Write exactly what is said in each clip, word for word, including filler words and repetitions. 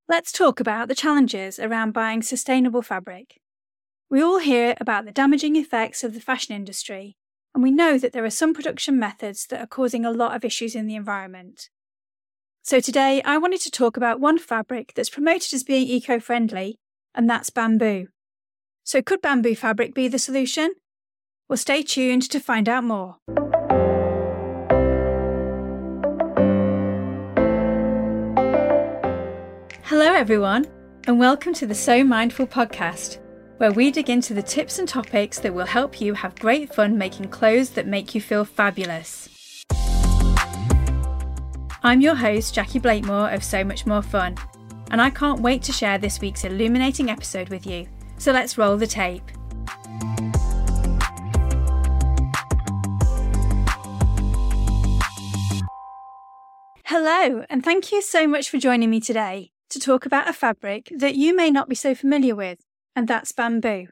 Let's talk about the challenges around buying sustainable fabric. We all hear about the damaging effects of the fashion industry, and we know that there are some production methods that are causing a lot of issues in the environment. So today I wanted to talk about one fabric that's promoted as being eco-friendly, and that's bamboo. So could bamboo fabric be the solution? Well, stay tuned to find out more. Hello everyone, and welcome to the So Mindful podcast, where we dig into the tips and topics that will help you have great fun making clothes that make you feel fabulous. I'm your host, Jackie Blakemore of So Much More Fun, and I can't wait to share this week's illuminating episode with you. So let's roll the tape. Hello, and thank you so much for joining me today to talk about a fabric that you may not be so familiar with, and that's bamboo.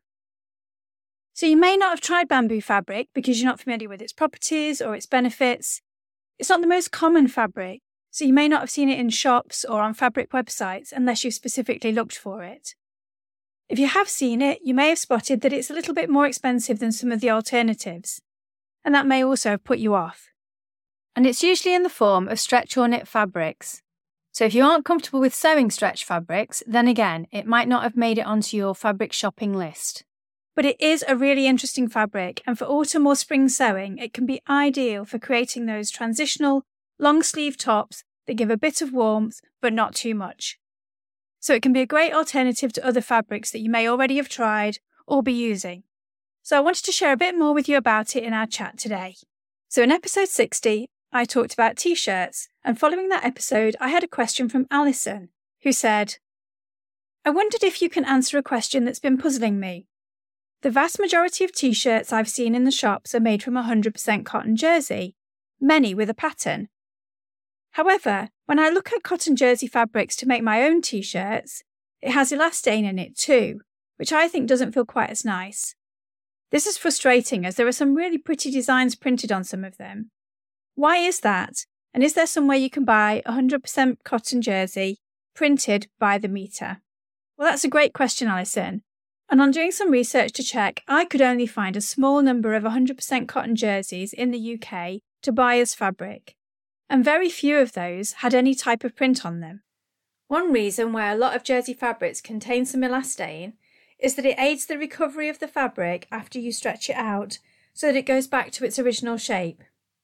So you may not have tried bamboo fabric because you're not familiar with its properties or its benefits. It's not the most common fabric, so you may not have seen it in shops or on fabric websites unless you've specifically looked for it. If you have seen it, you may have spotted that it's a little bit more expensive than some of the alternatives, and that may also have put you off. And it's usually in the form of stretch or knit fabrics. So if you aren't comfortable with sewing stretch fabrics, then again, it might not have made it onto your fabric shopping list. But it is a really interesting fabric, and for autumn or spring sewing, it can be ideal for creating those transitional, long sleeve tops that give a bit of warmth, but not too much. So it can be a great alternative to other fabrics that you may already have tried or be using. So I wanted to share a bit more with you about it in our chat today. So in episode sixty, I talked about t-shirts, and following that episode, I had a question from Alison, who said, I wondered if you can answer a question that's been puzzling me. The vast majority of t-shirts I've seen in the shops are made from one hundred percent cotton jersey, many with a pattern. However, when I look at cotton jersey fabrics to make my own t-shirts, it has elastane in it too, which I think doesn't feel quite as nice. This is frustrating as there are some really pretty designs printed on some of them. Why is that? And is there some way you can buy one hundred percent cotton jersey printed by the metre? Well, that's a great question, Alison. And on doing some research to check, I could only find a small number of one hundred percent cotton jerseys in the U K to buy as fabric. And very few of those had any type of print on them. One reason why a lot of jersey fabrics contain some elastane is that it aids the recovery of the fabric after you stretch it out so that it goes back to its original shape.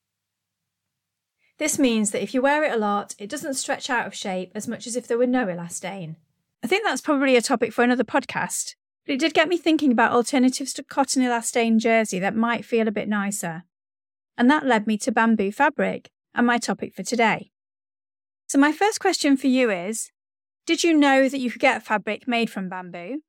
This means that if you wear it a lot, it doesn't stretch out of shape as much as if there were no elastane. I think that's probably a topic for another podcast, but it did get me thinking about alternatives to cotton elastane jersey that might feel a bit nicer. And that led me to bamboo fabric and my topic for today. So my first question for you is, did you know that you could get fabric made from bamboo?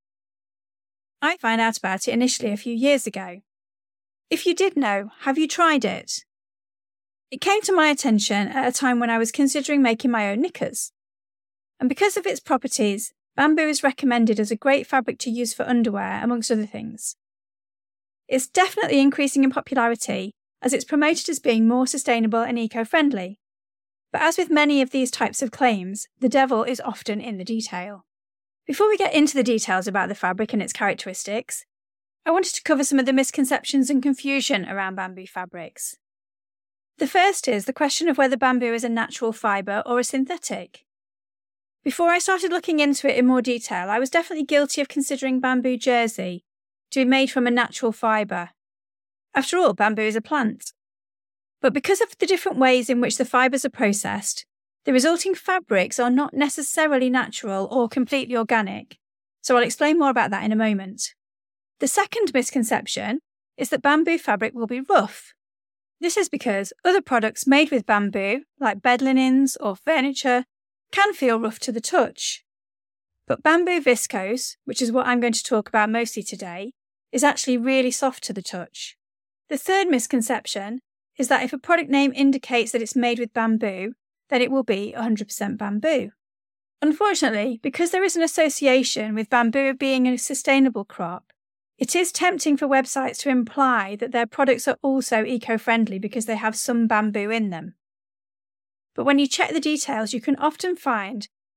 I found out about it initially a few years ago. If you did know, have you tried it? It came to my attention at a time when I was considering making my own knickers. And because of its properties, bamboo is recommended as a great fabric to use for underwear, amongst other things. It's definitely increasing in popularity as it's promoted as being more sustainable and eco-friendly. But as with many of these types of claims, the devil is often in the detail. Before we get into the details about the fabric and its characteristics, I wanted to cover some of the misconceptions and confusion around bamboo fabrics. The first is the question of whether bamboo is a natural fibre or a synthetic. Before I started looking into it in more detail, I was definitely guilty of considering bamboo jersey to be made from a natural fibre. After all, bamboo is a plant. But because of the different ways in which the fibres are processed, the resulting fabrics are not necessarily natural or completely organic. So I'll explain more about that in a moment. The second misconception is that bamboo fabric will be rough. This is because other products made with bamboo, like bed linens or furniture, can feel rough to the touch. But bamboo viscose, which is what I'm going to talk about mostly today, is actually really soft to the touch. The third misconception is that if a product name indicates that it's made with bamboo, then it will be one hundred percent bamboo. Unfortunately, because there is an association with bamboo being a sustainable crop, it is tempting for websites to imply that their products are also eco-friendly because they have some bamboo in them. But when you check the details, you can often find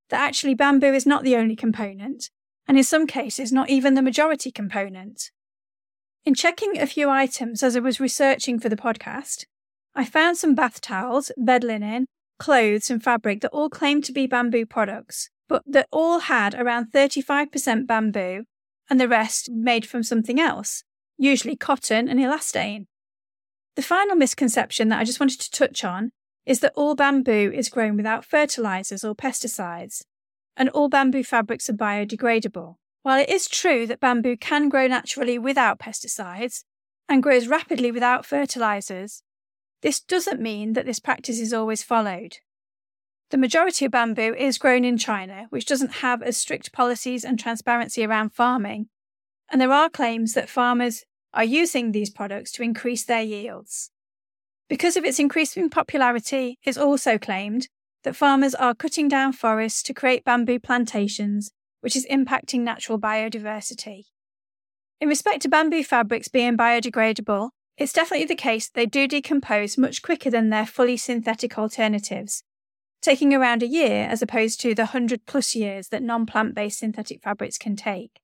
that actually bamboo is not the only component, and in some cases not even the majority component. In checking a few items as I was researching for the podcast, I found some bath towels, bed linen, clothes and fabric that all claimed to be bamboo products, but that all had around thirty-five percent bamboo and the rest made from something else, usually cotton and elastane. The final misconception that I just wanted to touch on is that all bamboo is grown without fertilizers or pesticides, and all bamboo fabrics are biodegradable. While it is true that bamboo can grow naturally without pesticides and grows rapidly without fertilizers, this doesn't mean that this practice is always followed. The majority of bamboo is grown in China, which doesn't have as strict policies and transparency around farming, and there are claims that farmers are using these products to increase their yields. Because of its increasing popularity, it's also claimed that farmers are cutting down forests to create bamboo plantations, which is impacting natural biodiversity. In respect to bamboo fabrics being biodegradable, it's definitely the case that they do decompose much quicker than their fully synthetic alternatives, taking around a year as opposed to the one hundred plus years that non-plant-based synthetic fabrics can take.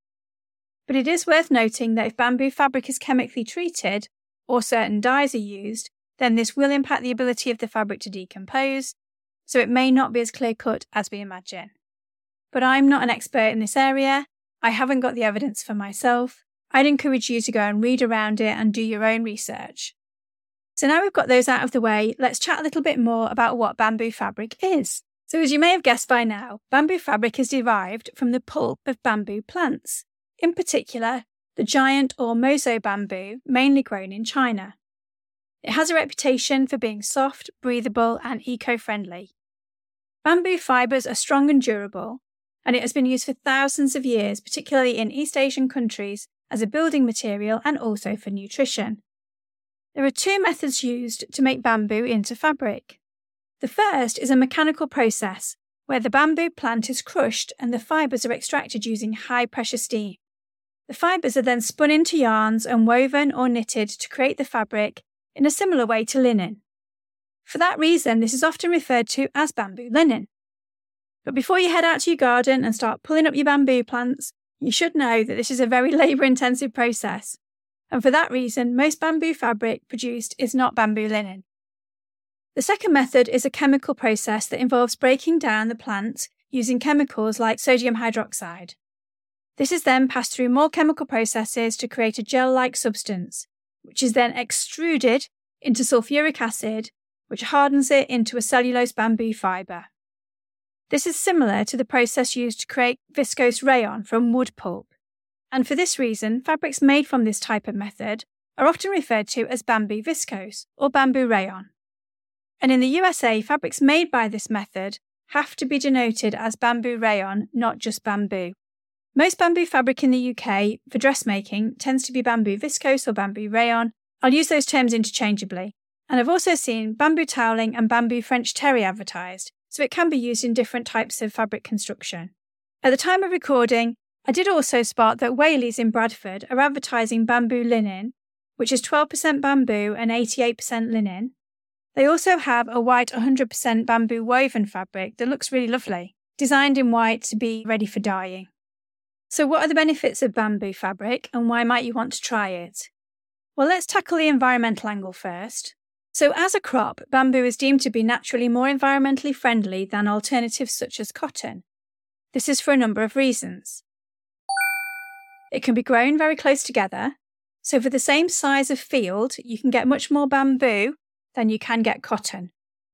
But it is worth noting that if bamboo fabric is chemically treated, or certain dyes are used, then this will impact the ability of the fabric to decompose, so it may not be as clear-cut as we imagine. But I'm not an expert in this area, I haven't got the evidence for myself. I'd encourage you to go and read around it and do your own research. So now we've got those out of the way, let's chat a little bit more about what bamboo fabric is. So as you may have guessed by now, bamboo fabric is derived from the pulp of bamboo plants, in particular, the giant or moso bamboo, mainly grown in China. It has a reputation for being soft, breathable, and eco-friendly. Bamboo fibres are strong and durable, and it has been used for thousands of years, particularly in East Asian countries, as a building material and also for nutrition. There are two methods used to make bamboo into fabric. The first is a mechanical process, where the bamboo plant is crushed and the fibres are extracted using high-pressure steam. The fibres are then spun into yarns and woven or knitted to create the fabric in a similar way to linen. For that reason, this is often referred to as bamboo linen. But before you head out to your garden and start pulling up your bamboo plants, you should know that this is a very labour-intensive process. And for that reason, most bamboo fabric produced is not bamboo linen. The second method is a chemical process that involves breaking down the plant using chemicals like sodium hydroxide. This is then passed through more chemical processes to create a gel-like substance, which is then extruded into sulfuric acid, which hardens it into a cellulose bamboo fibre. This is similar to the process used to create viscose rayon from wood pulp, and for this reason, fabrics made from this type of method are often referred to as bamboo viscose or bamboo rayon. And in the U S A, fabrics made by this method have to be denoted as bamboo rayon, not just bamboo. Most bamboo fabric in the U K for dressmaking tends to be bamboo viscose or bamboo rayon. I'll use those terms interchangeably. And I've also seen bamboo toweling and bamboo French terry advertised, so it can be used in different types of fabric construction. At the time of recording, I did also spot that Whaley's in Bradford are advertising bamboo linen, which is twelve percent bamboo and eighty-eight percent linen. They also have a white one hundred percent bamboo woven fabric that looks really lovely, designed in white to be ready for dyeing. So what are the benefits of bamboo fabric and why might you want to try it? Well, let's tackle the environmental angle first. So as a crop, bamboo is deemed to be naturally more environmentally friendly than alternatives such as cotton. This is for a number of reasons. It can be grown very close together, so for the same size of field, you can get much more bamboo than you can get cotton.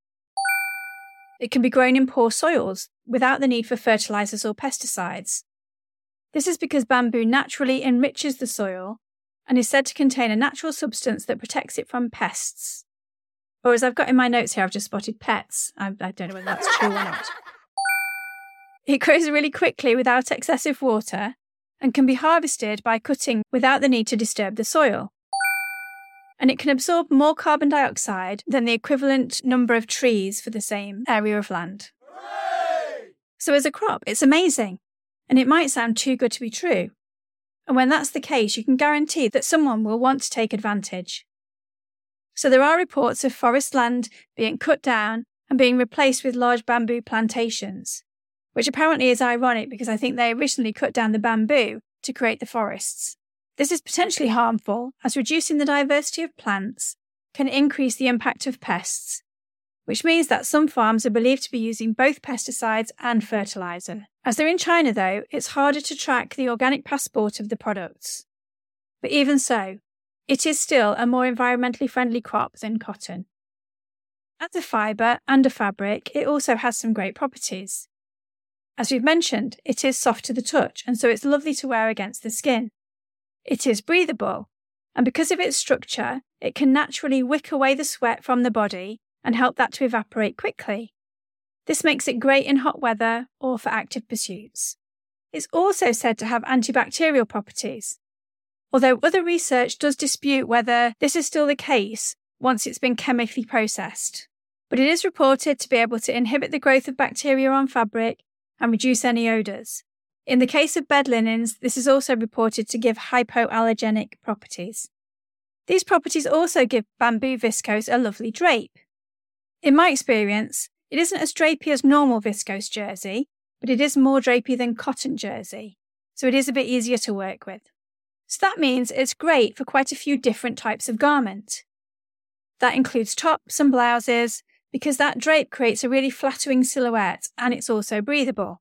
It can be grown in poor soils without the need for fertilizers or pesticides. This is because bamboo naturally enriches the soil and is said to contain a natural substance that protects it from pests. Or as I've got in my notes here, I've just spotted pets. I, I don't know whether that's true or not. It grows really quickly without excessive water and can be harvested by cutting without the need to disturb the soil. And it can absorb more carbon dioxide than the equivalent number of trees for the same area of land. Hooray! So as a crop, it's amazing. And it might sound too good to be true. And when that's the case, you can guarantee that someone will want to take advantage. So there are reports of forest land being cut down and being replaced with large bamboo plantations. which apparently is ironic because I think they originally cut down the bamboo to create the forests. This is potentially harmful, as reducing the diversity of plants can increase the impact of pests, which means that some farms are believed to be using both pesticides and fertiliser. As they're in China, though, it's harder to track the organic passport of the products. But even so, it is still a more environmentally friendly crop than cotton. As a fibre and a fabric, it also has some great properties. As we've mentioned, it is soft to the touch, and so it's lovely to wear against the skin. It is breathable, and because of its structure, it can naturally wick away the sweat from the body and help that to evaporate quickly. This makes it great in hot weather or for active pursuits. It's also said to have antibacterial properties, although other research does dispute whether this is still the case once it's been chemically processed. But it is reported to be able to inhibit the growth of bacteria on fabric and reduce any odours. In the case of bed linens, this is also reported to give hypoallergenic properties. These properties also give bamboo viscose a lovely drape. In my experience, it isn't as drapey as normal viscose jersey, but it is more drapey than cotton jersey, so it is a bit easier to work with. So that means it's great for quite a few different types of garment. That includes tops and blouses, because that drape creates a really flattering silhouette and it's also breathable.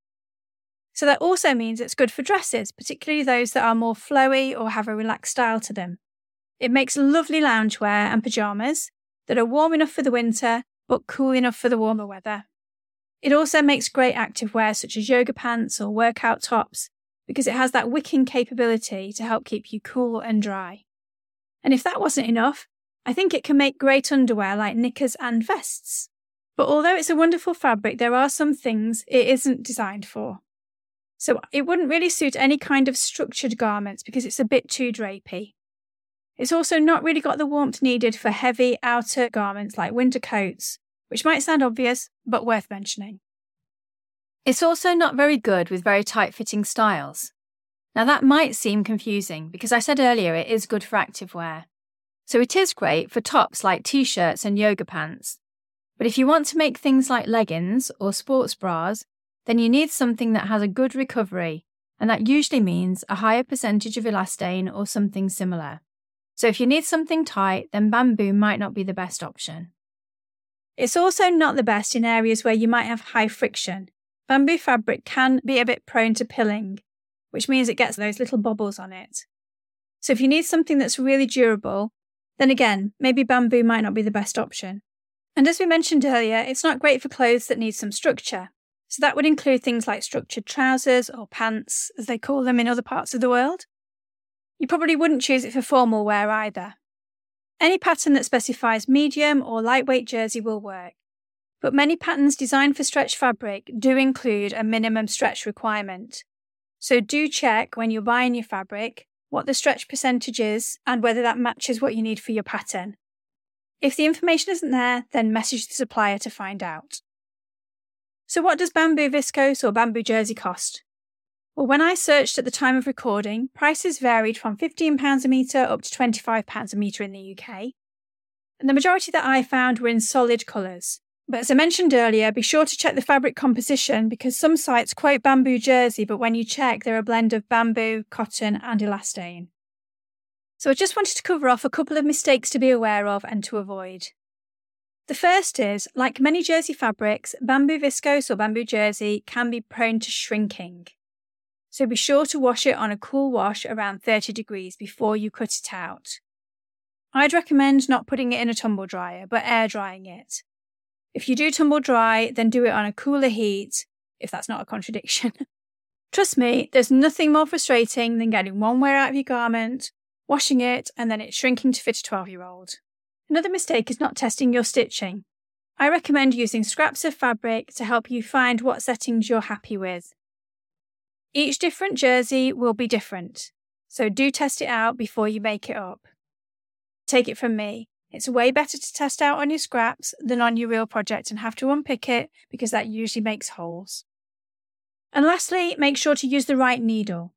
So that also means it's good for dresses, particularly those that are more flowy or have a relaxed style to them. It makes lovely loungewear and pyjamas that are warm enough for the winter but cool enough for the warmer weather. It also makes great activewear such as yoga pants or workout tops because it has that wicking capability to help keep you cool and dry. And if that wasn't enough, I think it can make great underwear like knickers and vests. But although it's a wonderful fabric, there are some things it isn't designed for. So it wouldn't really suit any kind of structured garments because it's a bit too drapey. It's also not really got the warmth needed for heavy outer garments like winter coats, which might sound obvious, but worth mentioning. It's also not very good with very tight-fitting styles. Now that might seem confusing because I said earlier it is good for activewear. So it is great for tops like t-shirts and yoga pants. But if you want to make things like leggings or sports bras, then you need something that has a good recovery, and that usually means a higher percentage of elastane or something similar. So if you need something tight, then bamboo might not be the best option. It's also not the best in areas where you might have high friction. Bamboo fabric can be a bit prone to pilling, which means it gets those little bubbles on it. So if you need something that's really durable, then again, maybe bamboo might not be the best option. And as we mentioned earlier, it's not great for clothes that need some structure. So that would include things like structured trousers or pants, as they call them in other parts of the world. You probably wouldn't choose it for formal wear either. Any pattern that specifies medium or lightweight jersey will work, but many patterns designed for stretch fabric do include a minimum stretch requirement. So do check when you're buying your fabric what the stretch percentage is and whether that matches what you need for your pattern. If the information isn't there, then message the supplier to find out. So what does bamboo viscose or bamboo jersey cost? Well, when I searched at the time of recording, prices varied from fifteen pounds a metre up to twenty-five pounds a metre in the U K. And the majority that I found were in solid colours. But as I mentioned earlier, be sure to check the fabric composition because some sites quote bamboo jersey, but when you check, they're a blend of bamboo, cotton and elastane. So I just wanted to cover off a couple of mistakes to be aware of and to avoid. The first is, like many jersey fabrics, bamboo viscose or bamboo jersey can be prone to shrinking. So be sure to wash it on a cool wash around thirty degrees before you cut it out. I'd recommend not putting it in a tumble dryer, but air drying it. If you do tumble dry, then do it on a cooler heat, if that's not a contradiction. Trust me, there's nothing more frustrating than getting one wear out of your garment, washing it, and then it shrinking to fit a twelve-year-old. Another mistake is not testing your stitching. I recommend using scraps of fabric to help you find what settings you're happy with. Each different jersey will be different, so do test it out before you make it up. Take it from me, it's way better to test out on your scraps than on your real project and have to unpick it because that usually makes holes. And lastly, make sure to use the right needle.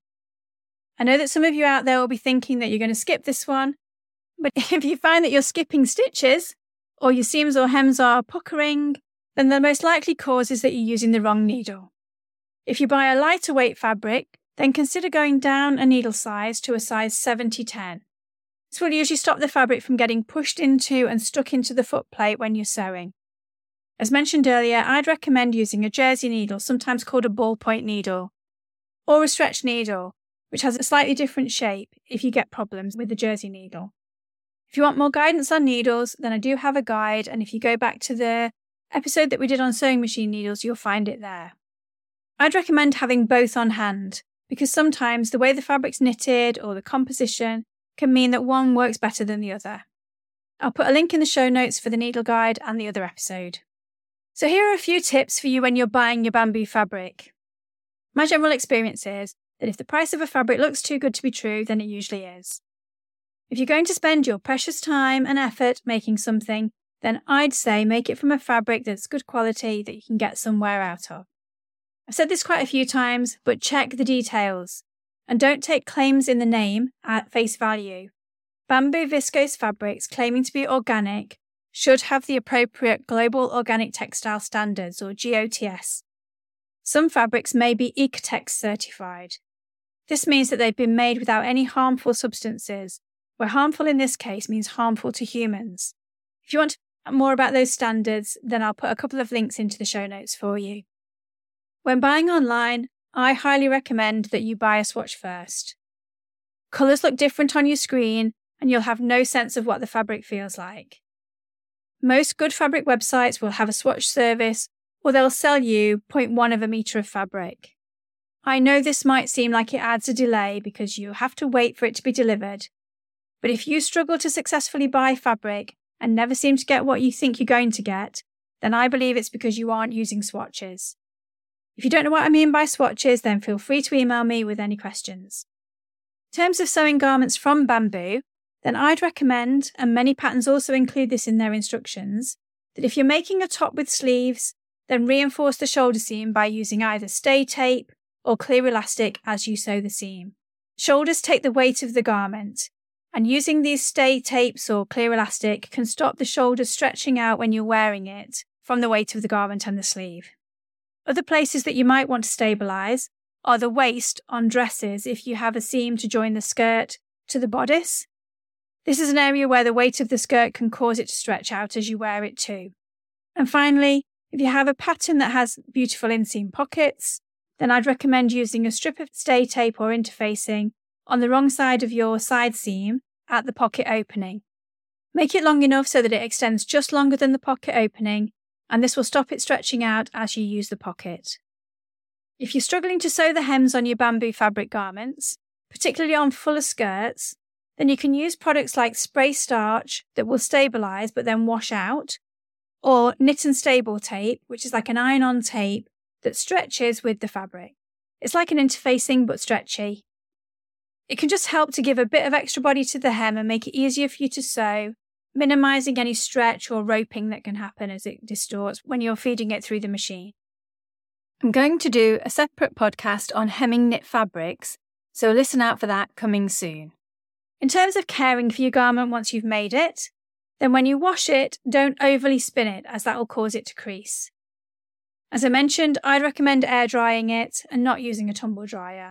I know that some of you out there will be thinking that you're going to skip this one, but if you find that you're skipping stitches, or your seams or hems are puckering, then the most likely cause is that you're using the wrong needle. If you buy a lighter weight fabric, then consider going down a needle size to a size seventy ten. This will usually stop the fabric from getting pushed into and stuck into the foot plate when you're sewing. As mentioned earlier, I'd recommend using a jersey needle, sometimes called a ballpoint needle, or a stretch needle, which has a slightly different shape if you get problems with the jersey needle. If you want more guidance on needles, then I do have a guide, and if you go back to the episode that we did on sewing machine needles, you'll find it there. I'd recommend having both on hand, because sometimes the way the fabric's knitted or the composition can mean that one works better than the other. I'll put a link in the show notes for the needle guide and the other episode. So here are a few tips for you when you're buying your bamboo fabric. My general experience is that if the price of a fabric looks too good to be true, then it usually is. If you're going to spend your precious time and effort making something, then I'd say make it from a fabric that's good quality that you can get some wear out of. I've said this quite a few times, but check the details. And don't take claims in the name at face value. Bamboo viscose fabrics claiming to be organic should have the appropriate Global Organic Textile Standards, or G O T S. Some fabrics may be Ecotex certified. This means that they've been made without any harmful substances, where harmful in this case means harmful to humans. If you want to know more about those standards, then I'll put a couple of links into the show notes for you. When buying online, I highly recommend that you buy a swatch first. Colours look different on your screen, and you'll have no sense of what the fabric feels like. Most good fabric websites will have a swatch service, or they'll sell you zero point one of a metre of fabric. I know this might seem like it adds a delay because you have to wait for it to be delivered, but if you struggle to successfully buy fabric and never seem to get what you think you're going to get, then I believe it's because you aren't using swatches. If you don't know what I mean by swatches, then feel free to email me with any questions. In terms of sewing garments from bamboo, then I'd recommend, and many patterns also include this in their instructions, that if you're making a top with sleeves, then reinforce the shoulder seam by using either stay tape or clear elastic as you sew the seam. Shoulders take the weight of the garment, and using these stay tapes or clear elastic can stop the shoulders stretching out when you're wearing it from the weight of the garment and the sleeve. Other places that you might want to stabilise are the waist on dresses if you have a seam to join the skirt to the bodice. This is an area where the weight of the skirt can cause it to stretch out as you wear it too. And finally, if you have a pattern that has beautiful inseam pockets, then I'd recommend using a strip of stay tape or interfacing on the wrong side of your side seam at the pocket opening. Make it long enough so that it extends just longer than the pocket opening, and this will stop it stretching out as you use the pocket. If you're struggling to sew the hems on your bamboo fabric garments, particularly on fuller skirts, then you can use products like spray starch that will stabilise but then wash out, or knit and stable tape, which is like an iron-on tape that stretches with the fabric. It's like an interfacing but stretchy. It can just help to give a bit of extra body to the hem and make it easier for you to sew, minimising any stretch or roping that can happen as it distorts when you're feeding it through the machine. I'm going to do a separate podcast on hemming knit fabrics, so listen out for that coming soon. In terms of caring for your garment once you've made it, then when you wash it, don't overly spin it, as that will cause it to crease. As I mentioned, I'd recommend air drying it and not using a tumble dryer.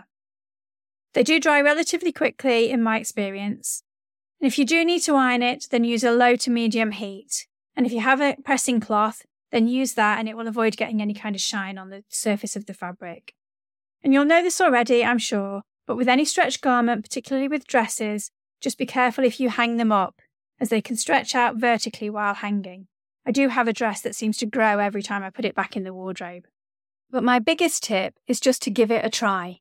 They do dry relatively quickly in my experience, and if you do need to iron it, then use a low to medium heat, and if you have a pressing cloth, then use that and it will avoid getting any kind of shine on the surface of the fabric. And you'll know this already, I'm sure, but with any stretch garment, particularly with dresses, just be careful if you hang them up, as they can stretch out vertically while hanging. I do have a dress that seems to grow every time I put it back in the wardrobe. But my biggest tip is just to give it a try.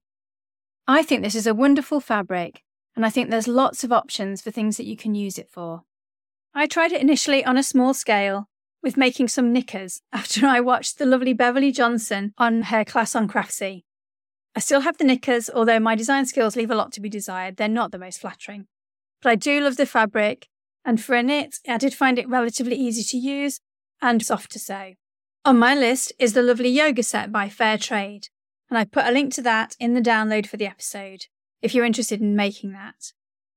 I think this is a wonderful fabric, and I think there's lots of options for things that you can use it for. I tried it initially on a small scale, with making some knickers after I watched the lovely Beverly Johnson on her class on Craftsy. I still have the knickers, although my design skills leave a lot to be desired. They're not the most flattering. But I do love the fabric, and for a knit, I did find it relatively easy to use and soft to sew. On my list is the lovely yoga set by Fair Trade, and I put a link to that in the download for the episode, if you're interested in making that.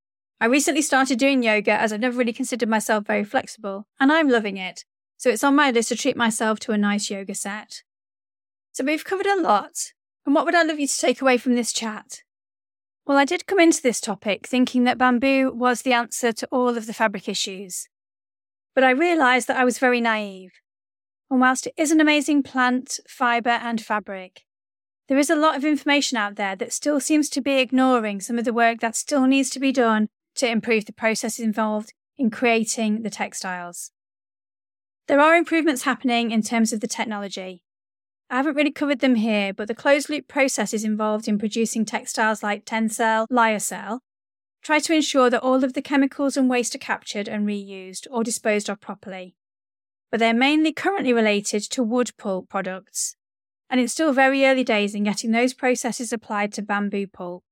I recently started doing yoga as I've never really considered myself very flexible, and I'm loving it, so it's on my list to treat myself to a nice yoga set. So we've covered a lot. And what would I love you to take away from this chat? Well, I did come into this topic thinking that bamboo was the answer to all of the fabric issues. But I realised that I was very naive. And whilst it is an amazing plant, fibre and fabric, there is a lot of information out there that still seems to be ignoring some of the work that still needs to be done to improve the processes involved in creating the textiles. There are improvements happening in terms of the technology. I haven't really covered them here, but the closed-loop processes involved in producing textiles like Tencel, Lyocell, try to ensure that all of the chemicals and waste are captured and reused or disposed of properly. But they're mainly currently related to wood pulp products, and it's still very early days in getting those processes applied to bamboo pulp.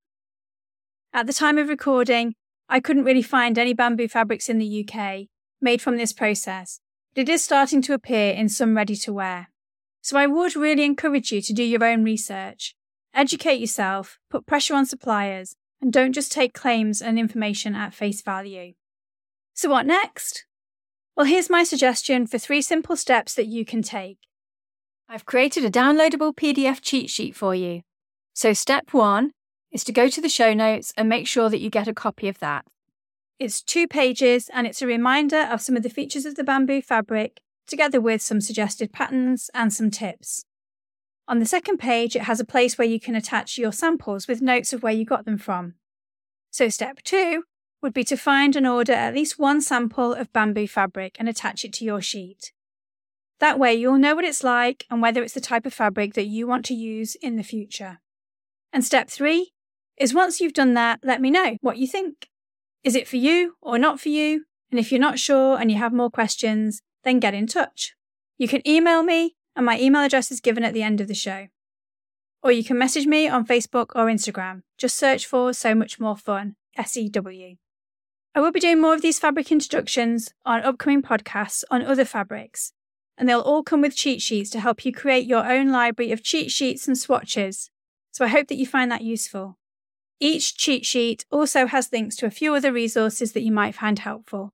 At the time of recording, I couldn't really find any bamboo fabrics in the U K made from this process, but it is starting to appear in some ready-to-wear. So I would really encourage you to do your own research, educate yourself, put pressure on suppliers, and don't just take claims and information at face value. So what next? Well, here's my suggestion for three simple steps that you can take. I've created a downloadable P D F cheat sheet for you. So step one is to go to the show notes and make sure that you get a copy of that. It's two pages and it's a reminder of some of the features of the bamboo fabric, together with some suggested patterns and some tips. On the second page, it has a place where you can attach your samples with notes of where you got them from. So step two would be to find and order at least one sample of bamboo fabric and attach it to your sheet. That way you'll know what it's like and whether it's the type of fabric that you want to use in the future. And step three is once you've done that, let me know what you think. Is it for you or not for you? And if you're not sure and you have more questions, then get in touch. You can email me, and my email address is given at the end of the show. Or you can message me on Facebook or Instagram. Just search for So Much More Fun, S E W. I will be doing more of these fabric introductions on upcoming podcasts on other fabrics, and they'll all come with cheat sheets to help you create your own library of cheat sheets and swatches. So I hope that you find that useful. Each cheat sheet also has links to a few other resources that you might find helpful.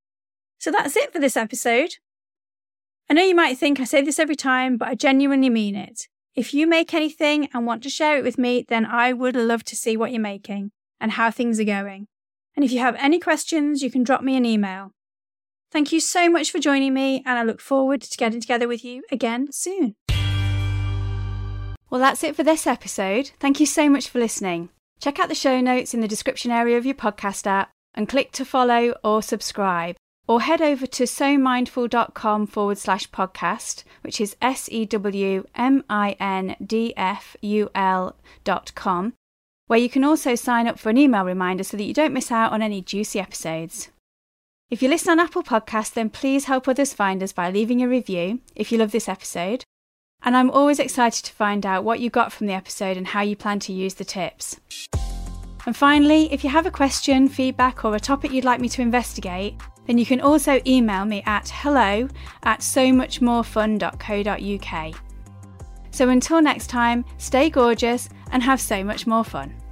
So that's it for this episode. I know you might think I say this every time, but I genuinely mean it. If you make anything and want to share it with me, then I would love to see what you're making and how things are going. And if you have any questions, you can drop me an email. Thank you so much for joining me, and I look forward to getting together with you again soon. Well, that's it for this episode. Thank you so much for listening. Check out the show notes in the description area of your podcast app and click to follow or subscribe. Or head over to sewmindful.com forward slash podcast, which is S-E-W-M-I-N-D-F-U-L dot com, where you can also sign up for an email reminder so that you don't miss out on any juicy episodes. If you listen on Apple Podcasts, then please help others find us by leaving a review if you love this episode. And I'm always excited to find out what you got from the episode and how you plan to use the tips. And finally, if you have a question, feedback, or a topic you'd like me to investigate, then you can also email me at hello at so much more fun dot co dot uk. So until next time, stay gorgeous and have so much more fun.